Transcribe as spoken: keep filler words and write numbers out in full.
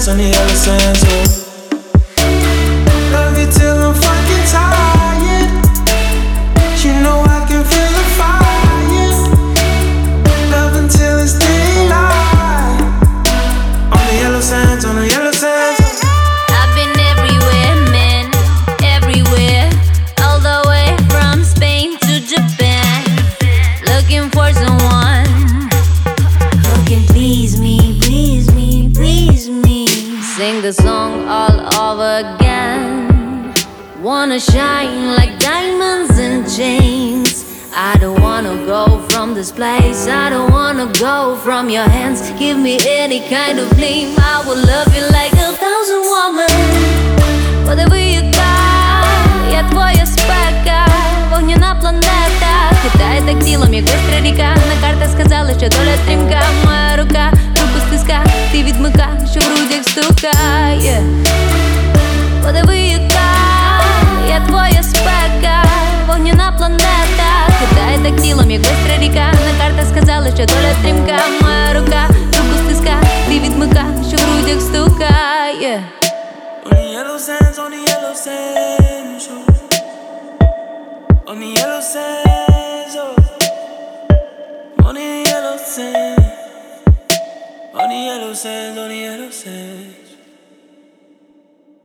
sands, on the yellow sands, oh. Love you till I'm fucking tired. You know I can feel the fire. Love until it's daylight. On the yellow sands, on the yellow sands. I've been everywhere, man, everywhere. All the way from Spain to Japan, looking for someone who can please me, please me, please me. Sing the song all over again. Wanna shine like diamonds and chains. I don't wanna go from this place, I don't wanna go from your hands. Give me any kind of name, I will love you like a thousand women. Подиви, яка я твоя спека, вогняна планета. Хитає так тілом, як бистра ріка. На картах сказали, що доля стрімка. Моя рука, руку стиска, ти відмика, що в грудях стукає. Подиви, яка я твоя спека, вогняна планета. Хитає так тілом, як бистра ріка. На картах сказали, що доля стрімка. Моя рука, руку стиска, ти відмика, що в грудях стукає. On the yellow sands, on the yellow sands, oh. On the yellow sands, oh. On the yellow sands, on the yellow sands, on the yellow sands.